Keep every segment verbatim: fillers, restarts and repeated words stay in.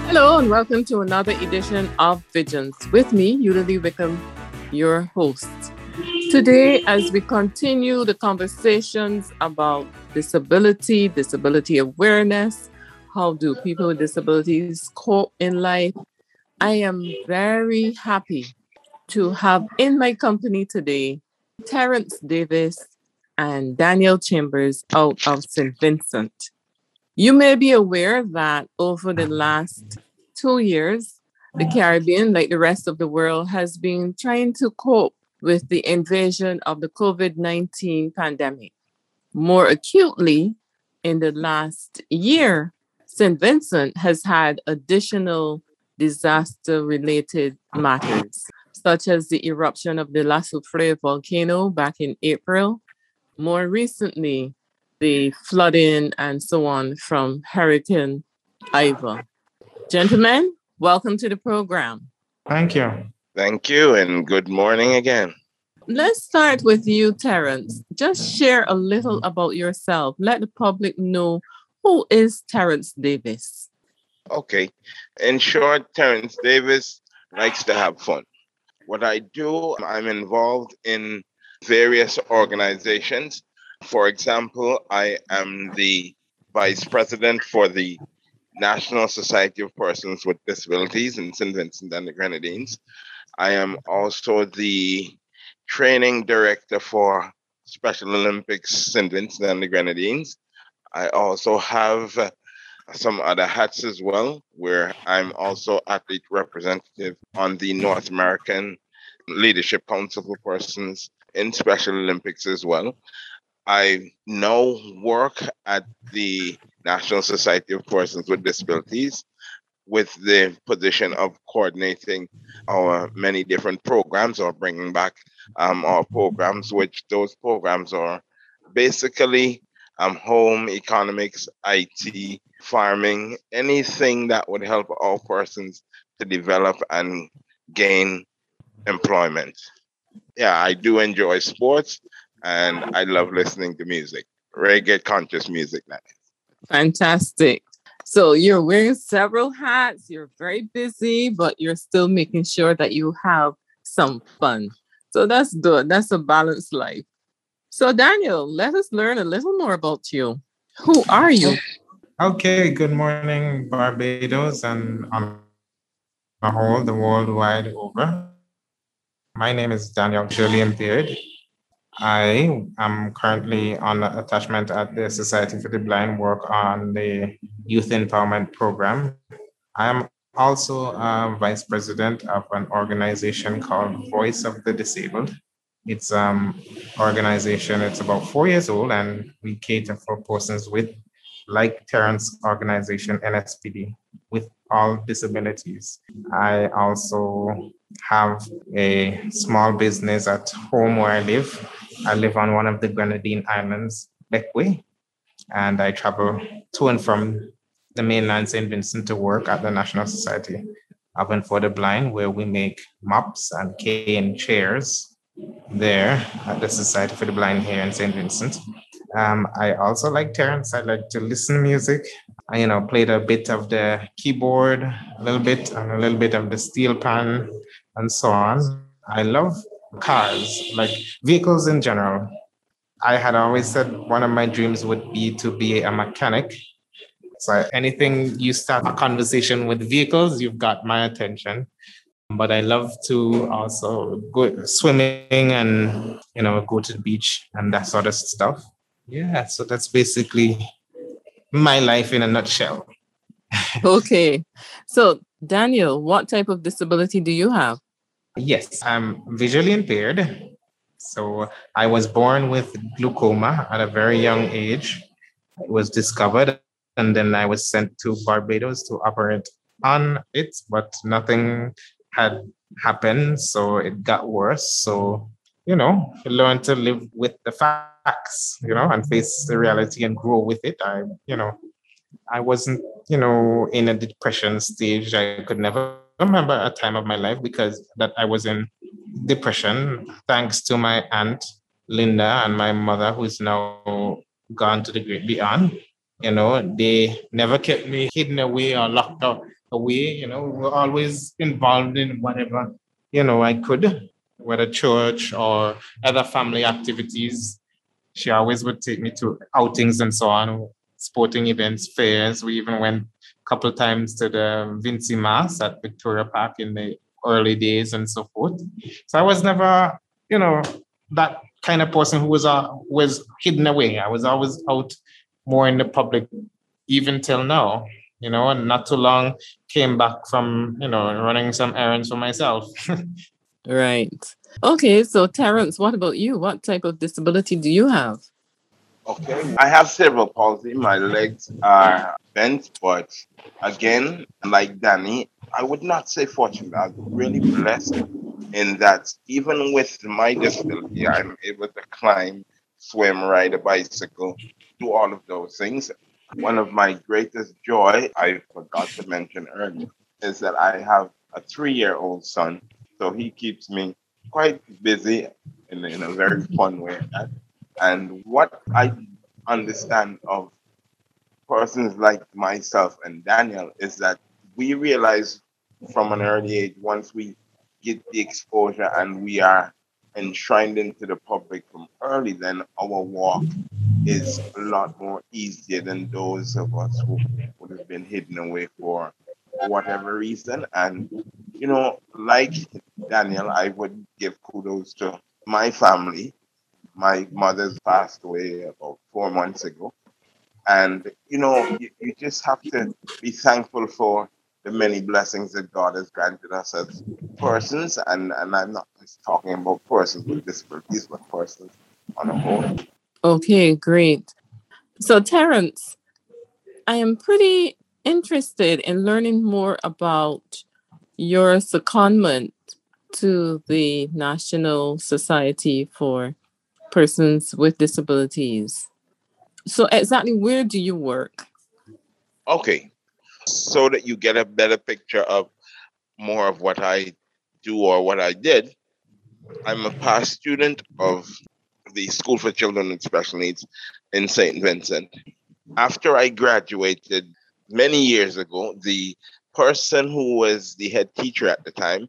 Hello and welcome to another edition of Visions with me, Eulalie Wickham, your host. Today, as we continue the conversations about disability, disability awareness, how do people with disabilities cope in life, I am very happy to have in my company today Terrence Davis and Daniel Chambers out of Saint Vincent. You may be aware that over the last two years, the Caribbean, like the rest of the world, has been trying to cope with the invasion of the COVID nineteen pandemic. More acutely, in the last year, Saint Vincent has had additional disaster-related matters, such as the eruption of the La Soufrière volcano back in April. More recently, the flooding and so on from Hurricane Iva. Gentlemen, welcome to the program. Thank you. Thank you, and good morning again. Let's start with you, Terrence. Just share a little about yourself. Let the public know, who is Terrence Davis? Okay. In short, Terrence Davis likes to have fun. What I do, I'm involved in various organizations. For example, I am the vice president for the National Society of Persons with Disabilities in Saint Vincent and the Grenadines. I am also the training director for Special Olympics Saint Vincent and the Grenadines. I also have uh, some other hats as well, where I'm also athlete representative on the North American Leadership Council for Persons in Special Olympics as well. I now work at the National Society of Persons with Disabilities with the position of coordinating our many different programs or bringing back um, our programs, which those programs are basically um, home economics, I T, farming, anything that would help our persons to develop and gain employment. Yeah, I do enjoy sports. And I love listening to music, reggae conscious music. That is. Fantastic. So you're wearing several hats, you're very busy, but you're still making sure that you have some fun. So that's good. That's a balanced life. So Daniel, let us learn a little more about you. Who are you? Okay, good morning, Barbados, and on the whole, the world wide over. My name is Daniel Julian Beard. I am currently on attachment at the Society for the Blind, work on the Youth Empowerment Program. I am also a vice president of an organization called Voice of the Disabled. It's an um, organization, it's about four years old, and we cater for persons with, like Terrence's organization, N S P D, with all disabilities. I also have a small business at home where I live. I live on one of the Grenadine Islands, Bequia, and I travel to and from the mainland Saint Vincent to work at the National Society of and for the Blind, where we make mops and cane chairs there at the Society for the Blind here in Saint Vincent. Um, I also like Terrence. I like to listen to music. I, you know, played a bit of the keyboard, a little bit, and a little bit of the steel pan, and so on. I love cars, like vehicles in general. I had always said one of my dreams would be to be a mechanic. So anything you start a conversation with vehicles, you've got my attention. But I love to also go swimming and, you know, go to the beach and that sort of stuff. Yeah, so that's basically my life in a nutshell. Okay. So, Daniel, what type of disability do you have? Yes, I'm visually impaired. So I was born with glaucoma at a very young age. It was discovered, and then I was sent to Barbados to operate on it, but nothing had happened, so it got worse. So, you know, learn to live with the facts, you know, and face the reality and grow with it. I, you know, I wasn't, you know, in a depression stage. I could never remember a time of my life because that I was in depression, thanks to my aunt Linda and my mother, who's now gone to the great beyond. You know, they never kept me hidden away or locked away. You know, we were always involved in whatever, you know, I could, whether church or other family activities. She always would take me to outings and so on, sporting events, fairs. We even went a couple of times to the Vincy Mass at Victoria Park in the early days and so forth. So I was never, you know, that kind of person who was uh, was hidden away. I was always out more in the public, even till now, you know, and not too long came back from, you know, running some errands for myself. Right. Okay, so Terrence, what about you? What type of disability do you have? Okay, I have cerebral palsy. My legs are bent, but again, like Danny, I would not say fortunate. I'm really blessed in that even with my disability, I'm able to climb, swim, ride a bicycle, do all of those things. One of my greatest joy, I forgot to mention earlier, is that I have a three-year-old son. So he keeps me quite busy in, in a very fun way. And what I understand of persons like myself and Daniel is that we realize from an early age, once we get the exposure and we are enshrined into the public from early, then our walk is a lot more easier than those of us who would have been hidden away for whatever reason. And, you know, like Daniel, I would give kudos to my family. My mother's passed away about four months ago. And, you know, you, you just have to be thankful for the many blessings that God has granted us as persons. And, and I'm not just talking about persons with disabilities, but persons on a whole. Okay, great. So, Terrence, I am pretty interested in learning more about your secondment to the National Society for Persons with Disabilities. So exactly where do you work? Okay, so that you get a better picture of more of what I do or what I did, I'm a past student of the School for Children with Special Needs in Saint Vincent. After I graduated many years ago, the person who was the head teacher at the time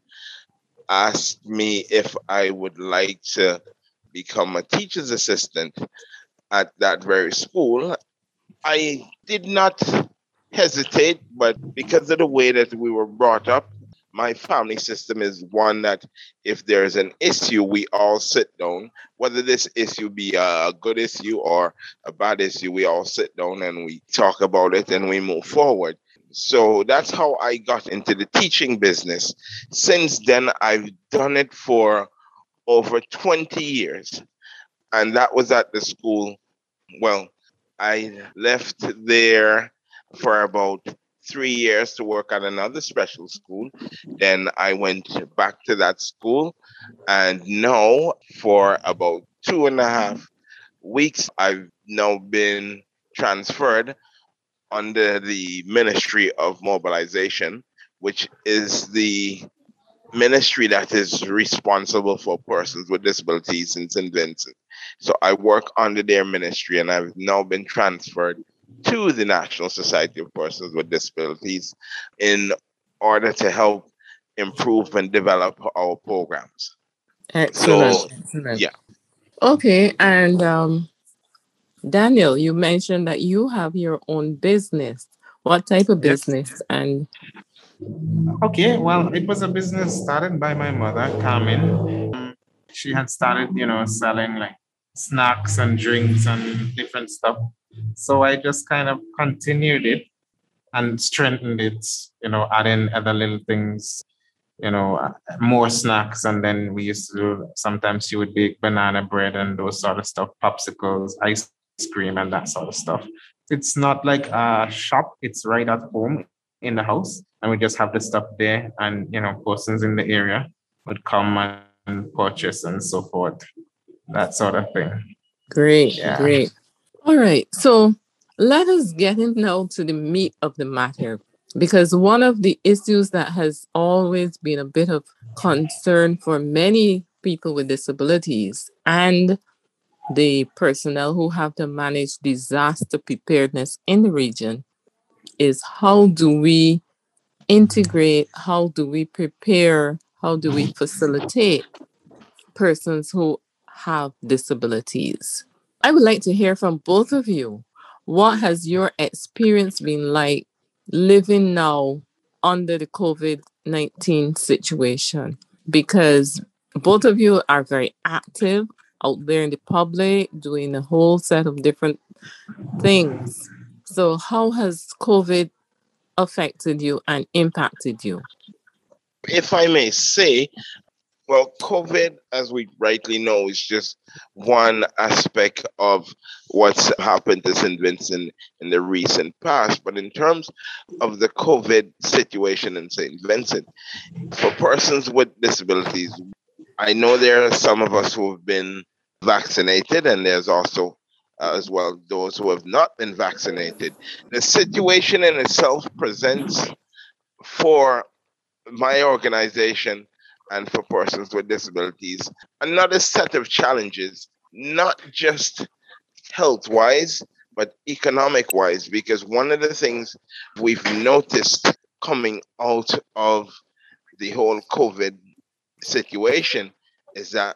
asked me if I would like to become a teacher's assistant at that very school. I did not hesitate, but because of the way that we were brought up, my family system is one that if there's an issue, we all sit down. Whether this issue be a good issue or a bad issue, we all sit down and we talk about it and we move forward. So that's how I got into the teaching business. Since then, I've done it for over twenty years. And that was at the school. Well, I left there for about three years to work at another special school. Then I went back to that school. And now, for about two and a half weeks, I've now been transferred under the Ministry of Mobilization, which is the ministry that is responsible for persons with disabilities in Saint Vincent. So I work under their ministry, and I've now been transferred to the National Society of Persons with Disabilities in order to help improve and develop our programs. Excellent. So, Excellent. yeah. Okay, and um, Daniel, you mentioned that you have your own business. What type of Yes. business? And Okay, well, it was a business started by my mother, Carmen. Um, she had started, you know, selling like snacks and drinks and different stuff. So I just kind of continued it and strengthened it, you know, adding other little things, you know, uh, more snacks. And then we used to do, sometimes she would bake banana bread and those sort of stuff, popsicles, ice cream, and that sort of stuff. It's not like a shop, it's right at home in the house. And we just have the stuff there. And, you know, persons in the area would come and purchase and so forth, that sort of thing. great, Yeah. great. All right, so let us get in now to the meat of the matter, because one of the issues that has always been a bit of concern for many people with disabilities and the personnel who have to manage disaster preparedness in the region is how do we integrate, how do we prepare, how do we facilitate persons who have disabilities? I would like to hear from both of you. What has your experience been like living now under the COVID nineteen situation? Because both of you are very active out there in the public, doing a whole set of different things. So, how has COVID affected you and impacted you? If I may say, well, COVID, as we rightly know, is just one aspect of what's happened to Saint Vincent in the recent past. But in terms of the COVID situation in Saint Vincent, for persons with disabilities, I know there are some of us who have been vaccinated, and there's also uh, as well those who have not been vaccinated. The situation in itself presents for my organization and for persons with disabilities another set of challenges, not just health wise, but economic wise, because one of the things we've noticed coming out of the whole COVID situation is that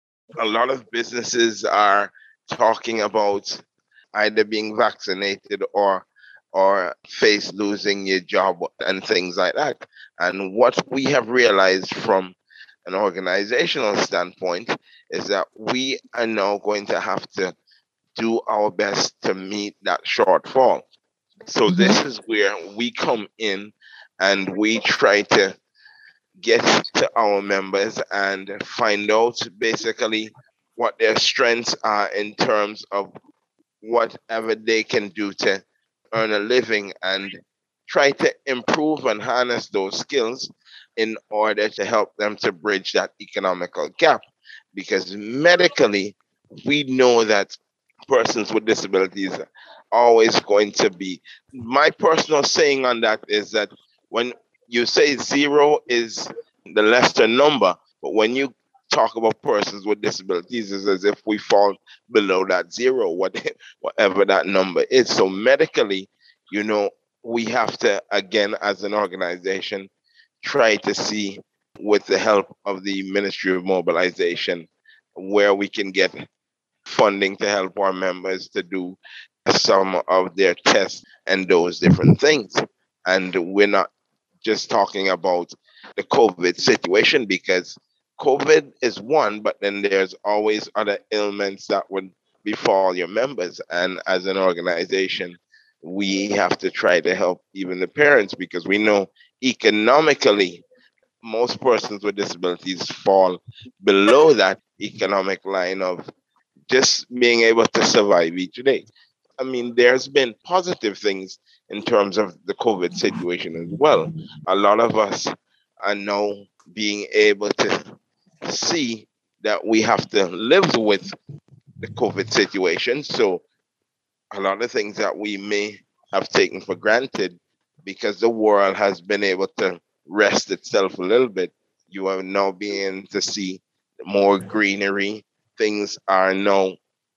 a lot of businesses are talking about either being vaccinated or or face losing your job and things like that. And what we have realized from an organizational standpoint is that we are now going to have to do our best to meet that shortfall. So Mhm. this is where we come in and we try to get to our members and find out basically what their strengths are in terms of whatever they can do to earn a living and try to improve and harness those skills in order to help them to bridge that economical gap. Because medically, we know that persons with disabilities are always going to be. My personal saying on that is that when you say zero is the lesser number, but when you talk about persons with disabilities, it's as if we fall below that zero, what, whatever that number is. So medically, you know, we have to, again, as an organization, try to see with the help of the Ministry of Mobilization where we can get funding to help our members to do some of their tests and those different things. And we're not just talking about the COVID situation, because COVID is one, but then there's always other ailments that would befall your members. And as an organization, we have to try to help even the parents, because we know economically most persons with disabilities fall below that economic line of just being able to survive each day. I mean, there's been positive things in terms of the COVID situation as well. A lot of us are now being able to see that we have to live with the COVID situation. So a lot of things that we may have taken for granted, because the world has been able to rest itself a little bit, you are now being to see more greenery. Things are now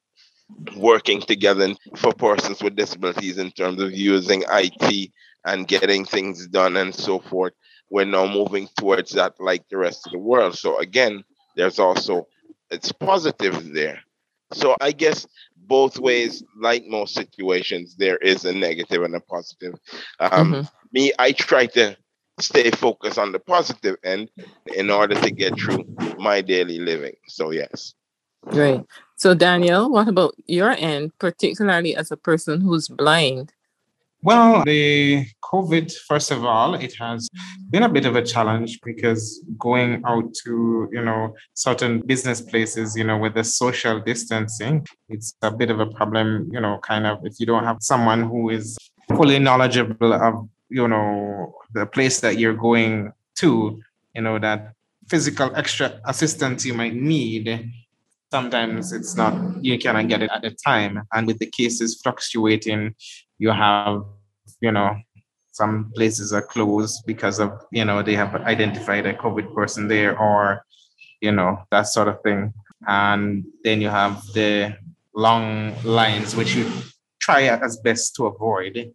working together for persons with disabilities in terms of using I T and getting things done and so forth. We're now moving towards that like the rest of the world. So again, there's also it's positive there. So I guess both ways, like most situations, there is a negative and a positive. Um, Mhm. me, I try to stay focused on the positive end in order to get through my daily living. So yes. Right. So, Daniel, what about your end, particularly as a person who's blind? Well, the COVID, first of all, it has been a bit of a challenge because going out to, you know, certain business places, you know, with the social distancing, it's a bit of a problem, you know, kind of if you don't have someone who is fully knowledgeable of, you know, the place that you're going to, you know, that physical extra assistance you might need. Sometimes it's not, you cannot get it at the time. And with the cases fluctuating, you have, you know, some places are closed because of, you know, they have identified a COVID person there or, you know, that sort of thing. And then you have the long lines, which you try as best to avoid.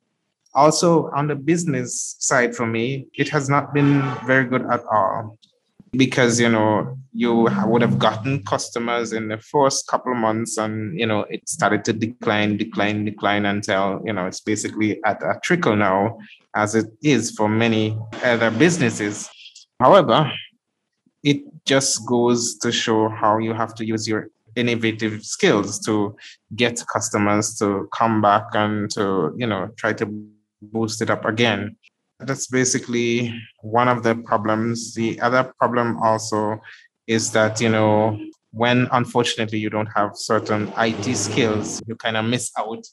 Also, on the business side for me, it has not been very good at all because, you know, you would have gotten customers in the first couple of months and, you know, it started to decline, decline, decline until, you know, it's basically at a trickle now, as it is for many other businesses. However, it just goes to show how you have to use your innovative skills to get customers to come back and to, you know, try to boost it up again. That's basically one of the problems. The other problem also is that, you know, when unfortunately you don't have certain I T skills, you kind of miss out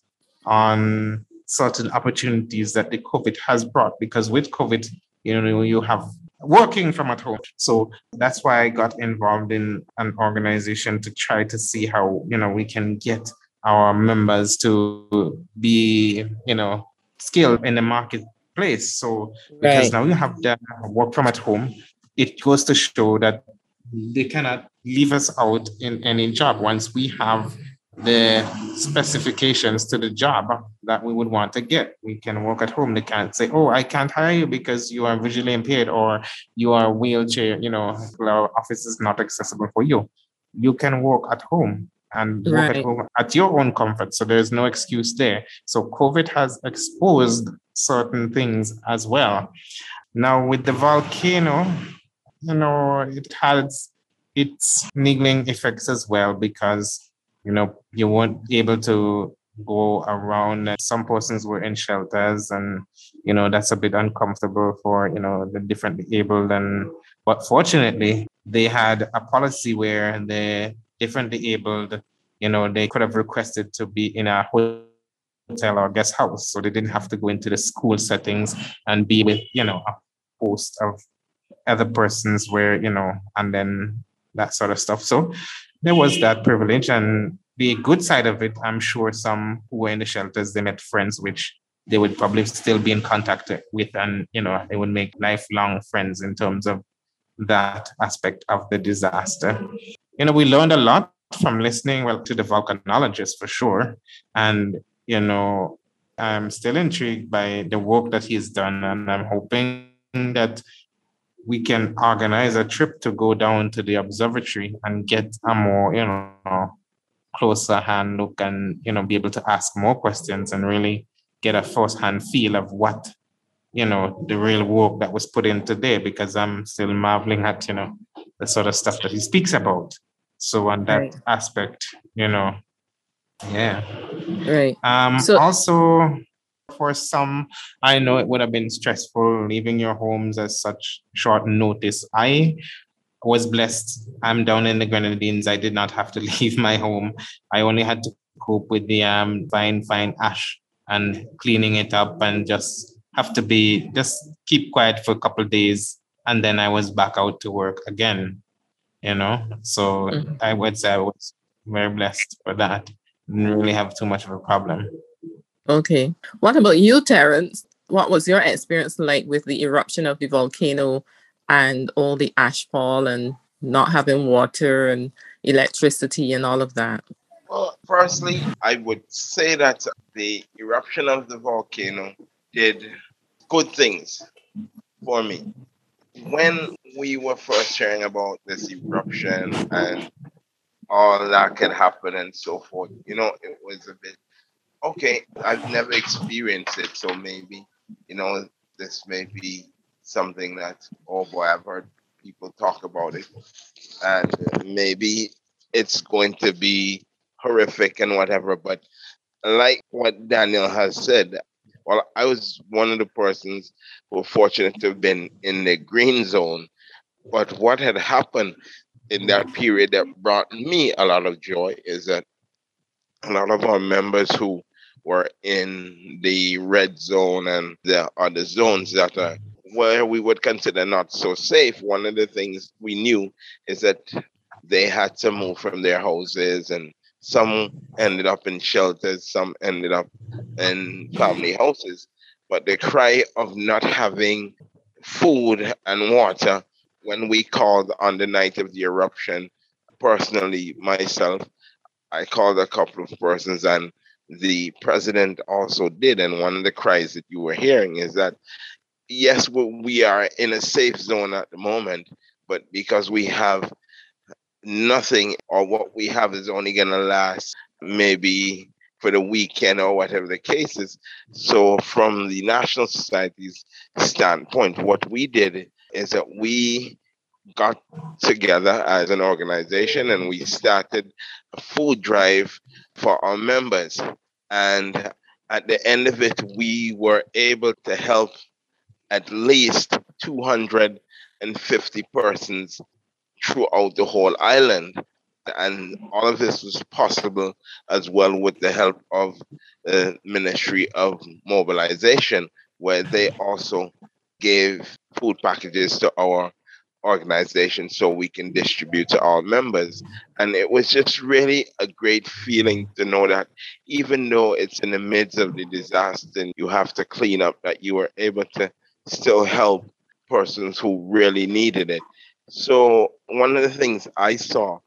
on certain opportunities that the COVID has brought. Because with COVID, you know, you have working from at home. So that's why I got involved in an organization to try to see how, you know, we can get our members to be, you know, skilled in the marketplace. So because Right. now you have the work from at home, it goes to show that they cannot leave us out in any job once we have the specifications to the job that we would want to get. We can work at home. They can't say, oh, I can't hire you because you are visually impaired or you are wheelchair, you know, our office is not accessible for you. You can work at home and work at Right. home at your own comfort. So there's no excuse there. So COVID has exposed certain things as well. Now with the volcano, you know, it has its niggling effects as well because, you know, you weren't able to go around. Some persons were in shelters and, you know, that's a bit uncomfortable for, you know, the differently abled. And, but fortunately, they had a policy where the differently abled, you know, they could have requested to be in a hotel or guest house. So they didn't have to go into the school settings and be with, you know, a host of other persons where, you know, and then that sort of stuff. So there was that privilege. And the good side of it, I'm sure some who were in the shelters, they met friends which they would probably still be in contact with, and, you know, they would make lifelong friends in terms of that aspect of the disaster. You know, we learned a lot from listening, well, to the volcanologist for sure. And, you know, I'm still intrigued by the work that he's done, and I'm hoping that we can organize a trip to go down to the observatory and get a more, you know, closer hand look and, you know, be able to ask more questions and really get a first-hand feel of what, you know, the real work that was put in today, because I'm still marveling at, you know, the sort of stuff that he speaks about. So on that Right. aspect, you know, yeah. Right. Um, So, also, for some, I know it would have been stressful leaving your homes at such short notice. I was blessed. I'm down in the Grenadines. I did not have to leave my home. I only had to cope with the um, fine, fine ash and cleaning it up and just have to be, just keep quiet for a couple of days. And then I was back out to work again, you know? So mhm. I would say I was very blessed for that. Didn't really have too much of a problem. Okay. What about you, Terence? What was your experience like with the eruption of the volcano and all the ashfall and not having water and electricity and all of that? Well, firstly, I would say that the eruption of the volcano did good things for me. When we were first hearing about this eruption and all that could happen and so forth, you know, it was a bit, okay, I've never experienced it, so maybe, you know, this may be something that, oh boy, I've heard people talk about it, and maybe it's going to be horrific and whatever. But like what Daniel has said, well, I was one of the persons who were fortunate to have been in the green zone. But what had happened in that period that brought me a lot of joy is that a lot of our members who were in the red zone and the other zones that are where we would consider not so safe, one of the things we knew is that they had to move from their houses, and some ended up in shelters, some ended up in family houses. But the cry of not having food and water when we called on the night of the eruption, personally, myself, I called a couple of persons and the president also did, and one of the cries that you were hearing is that, yes, we are in a safe zone at the moment, but because we have nothing, or what we have is only going to last maybe for the weekend or whatever the case is. So from the National Society's standpoint, what we did is that we got together as an organization and we started a food drive for our members. And at the end of it, we were able to help at least two hundred fifty persons throughout the whole island. And all of this was possible as well with the help of the Ministry of Mobilization, where they also gave food packages to our organization so we can distribute to our members. And it was just really a great feeling to know that even though it's in the midst of the disaster and you have to clean up, that you were able to still help persons who really needed it. So one of the things I saw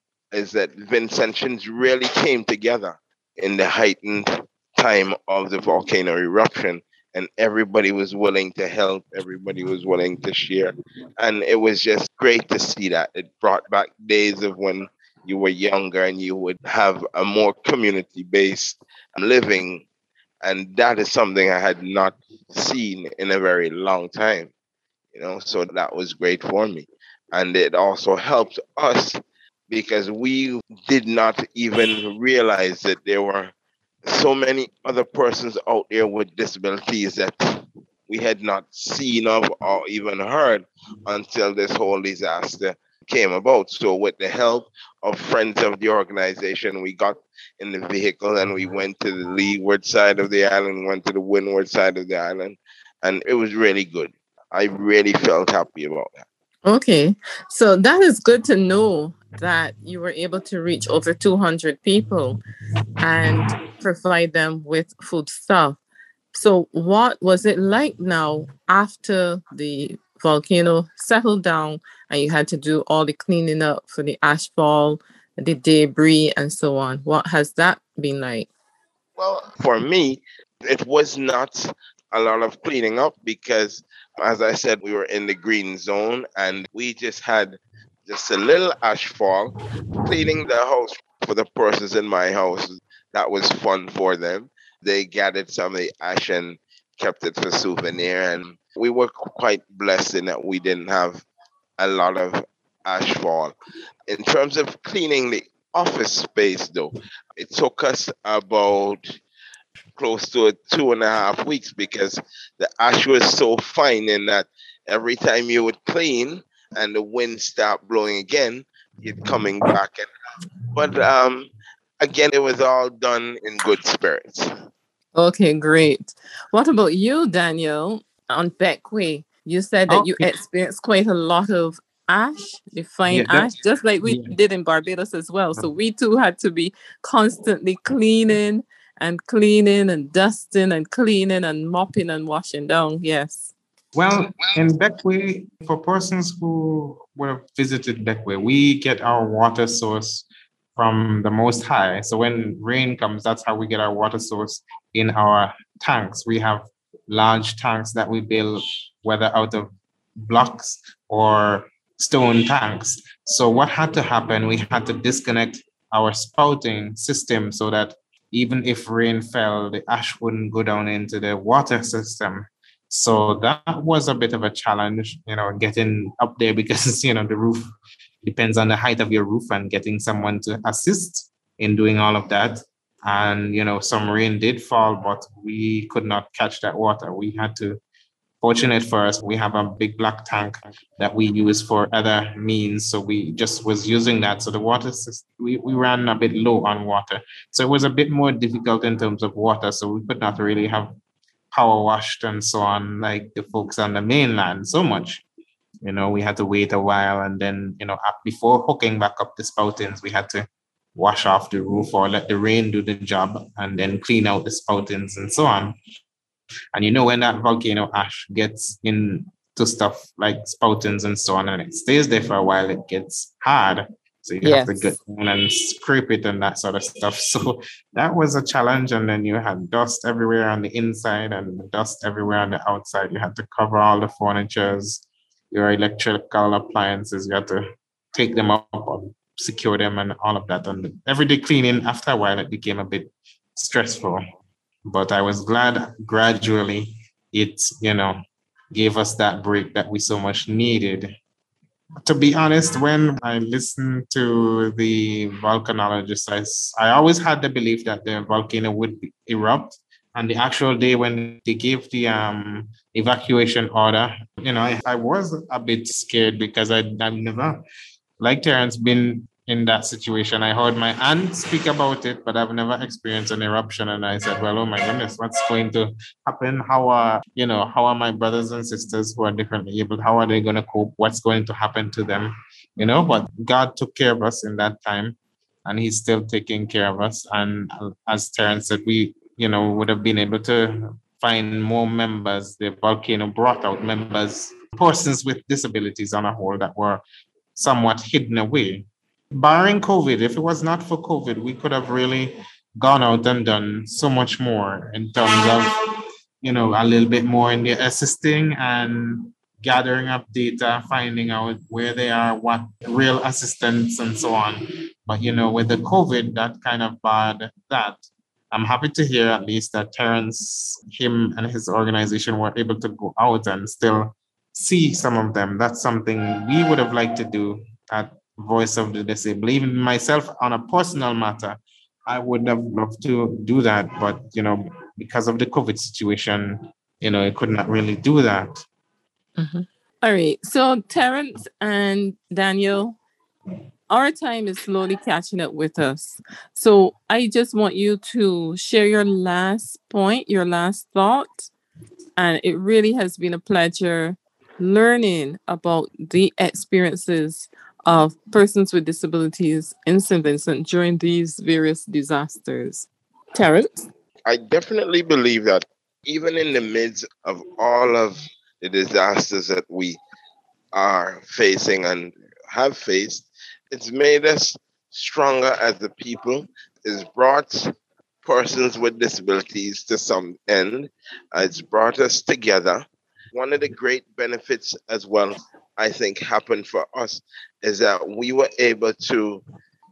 is that Vincentians really came together in the heightened time of the volcano eruption, and everybody was willing to help, everybody was willing to share. And it was just great to see that. It brought back days of when you were younger and you would have a more community-based living. And that is something I had not seen in a very long time, you know, so that was great for me. And it also helped us because we did not even realize that there were so many other persons out there with disabilities that we had not seen of or even heard until this whole disaster came about. So with the help of friends of the organization, we got in the vehicle and we went to the leeward side of the island, went to the windward side of the island, and it was really good. I really felt happy about that. Okay, so that is good to know that you were able to reach over two hundred people and provide them with food stuff. So what was it like now after the volcano settled down and you had to do all the cleaning up for the ashfall, the debris, and so on? What has that been like? Well, for me, it was not a lot of cleaning up because, as I said, we were in the green zone and we just had just a little ashfall. Cleaning the house for the persons in my house, that was fun for them. They gathered some of the ash and kept it for souvenir. And we were quite blessed in that we didn't have a lot of ashfall. In terms of cleaning the office space, though, it took us about close to two and a half weeks because the ash was so fine in that every time you would clean and the wind stopped blowing again, you'd coming back. And, but um, again, it was all done in good spirits. Okay, great. What about you, Daniel, on Bequia? You said that Oh, you experienced quite a lot of ash, the fine yeah, ash, that's, just like we yeah. did in Barbados as well. So we too had to be constantly cleaning and cleaning and dusting and cleaning and mopping and washing down. Yes. Well, in Bequia, for persons who would have visited Bequia, we get our water source from the Most High. So when rain comes, that's how we get our water source in our tanks. We have large tanks that we build, whether out of blocks or stone tanks. So what had to happen, we had to disconnect our spouting system so that even if rain fell, the ash wouldn't go down into the water system. So that was a bit of a challenge, you know, getting up there because, you know, the roof depends on the height of your roof and getting someone to assist in doing all of that. And, you know, some rain did fall, but we could not catch that water. We had to, fortunate for us, we have a big black tank that we use for other means. So we just was using that. So the water, we, we ran a bit low on water. So it was a bit more difficult in terms of water. So we could not really have power washed and so on, like the folks on the mainland so much. You know, we had to wait a while and then, you know, before hooking back up the spoutings, we had to wash off the roof or let the rain do the job and then clean out the spoutings and so on. And you know, when that volcano ash gets into stuff like spoutings and so on, and it stays there for a while, it gets hard. So you have to Yes. get in and scrape it and that sort of stuff. So that was a challenge. And then you had dust everywhere on the inside and dust everywhere on the outside. You had to cover all the furnitures, your electrical appliances. You had to take them up and secure them and all of that. And everyday cleaning, after a while, it became a bit stressful. But I was glad gradually it, you know, gave us that break that we so much needed. To be honest, when I listened to the volcanologists, I, s- I always had the belief that the volcano would be- erupt. And the actual day when they gave the um, evacuation order, you know, I, I was a bit scared because I, I've never, like Terrence, been in that situation. I heard my aunt speak about it, but I've never experienced an eruption. And I said, well, oh my goodness, what's going to happen? How are, you know, how are my brothers and sisters who are differently able? How are they going to cope? What's going to happen to them? You know, but God took care of us in that time, and He's still taking care of us. And uh, as Terrence said, we, you know, would have been able to find more members. The volcano brought out members, persons with disabilities on a whole that were somewhat hidden away. Barring COVID, if it was not for COVID, we could have really gone out and done so much more in terms of, you know, a little bit more in the assisting and gathering up data, finding out where they are, what real assistance and so on. But, you know, with the COVID, that kind of barred that. I'm happy to hear at least that Terrence, him and his organization were able to go out and still see some of them. That's something we would have liked to do at Voice of the Disabled. Even myself, on a personal matter, I would have loved to do that, but you know, because of the COVID situation, you know, I could not really do that. Mhm. All right. So, Terrence and Daniel, our time is slowly catching up with us. So, I just want you to share your last point, your last thought. And it really has been a pleasure learning about the experiences of persons with disabilities in Saint Vincent during these various disasters. Terrence? I definitely believe that even in the midst of all of the disasters that we are facing and have faced, it's made us stronger as a people. It's brought persons with disabilities to some end. It's brought us together. One of the great benefits as well, I think, happened for us is that we were able to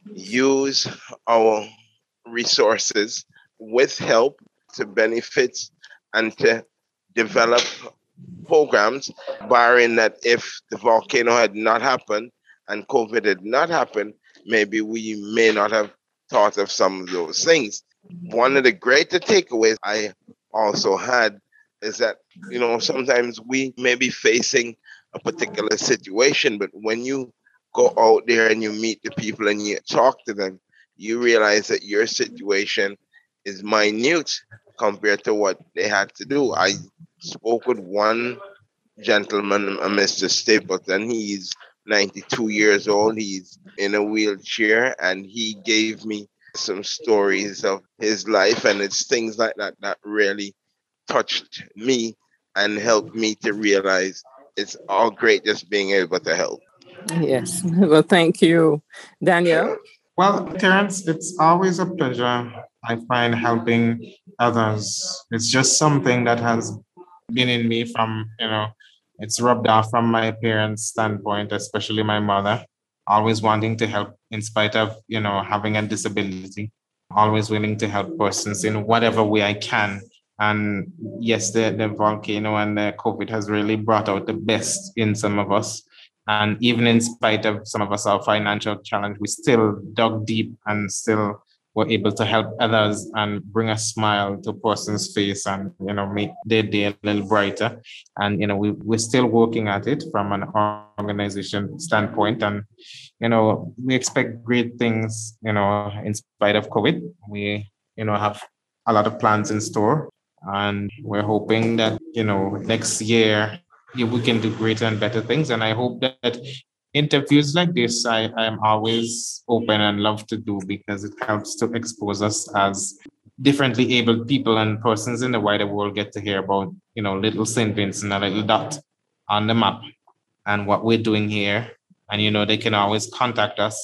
use our resources with help to benefit and to develop programs, barring that if the volcano had not happened and COVID had not happened, maybe we may not have thought of some of those things. One of the greater takeaways I also had is that, you know, sometimes we may be facing a particular situation, but when you go out there and you meet the people and you talk to them, you realize that your situation is minute compared to what they had to do. I spoke with one gentleman, uh, Mister Stapleton. He's ninety-two years old. He's in a wheelchair, and he gave me some stories of his life, and it's things like that that really touched me and helped me to realize it's all great just being able to help. Yes. Well, thank you. Daniel? Well, Terrence, it's always a pleasure. I find helping others. It's just something that has been in me from, you know, it's rubbed off from my parents' standpoint, especially my mother, always wanting to help in spite of, you know, having a disability, always willing to help persons in whatever way I can. And yes, the, the volcano and the COVID has really brought out the best in some of us. And even in spite of some of us, our financial challenge, we still dug deep and still were able to help others and bring a smile to a person's face and, you know, make their day a little brighter. And, you know, we, we're still working at it from an organization standpoint. And, you know, we expect great things, you know, in spite of COVID. We, you know, have a lot of plans in store. And we're hoping that, you know, next year, yeah, we can do greater and better things. And I hope that interviews like this, I, I'm always open and love to do because it helps to expose us as differently abled people and persons in the wider world get to hear about, you know, little Saint Vincent, a little dot on the map and what we're doing here. And, you know, they can always contact us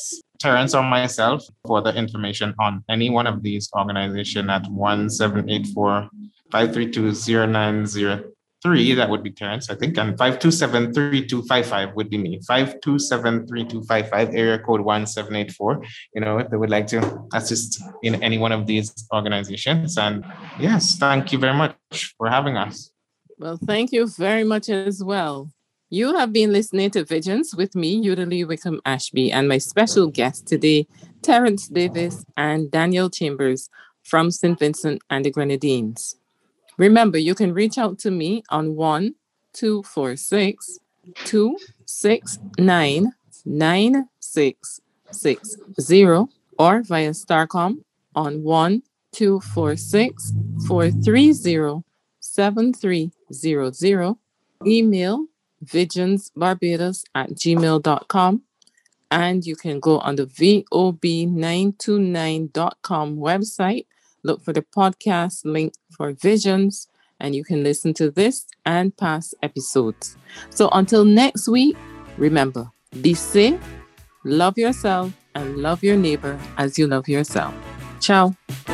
Terrence or myself for the information on any one of these organizations at one seven eight four, five three two, zero nine zero three. That would be Terrence, I think. And five two seven, three two five five would be me. five two seven, three two five five, area code one seven eight four. You know, if they would like to assist in any one of these organizations. And yes, thank you very much for having us. Well, thank you very much as well. You have been listening to Visions with me, Yudalee Wickham Ashby, and my special guests today, Terrence Davis and Daniel Chambers from Saint Vincent and the Grenadines. Remember, you can reach out to me on one two four six, two six nine, nine six six zero or via Starcom on one two four six, four three zero, seven three zero zero. Email vigionsbarbados at gmail dot com. And you can go on the V O B nine two nine dot com website, look for the podcast link for Visions, and you can listen to this and past episodes. So until next week, remember, be safe, love yourself, and love your neighbor as you love yourself. Ciao.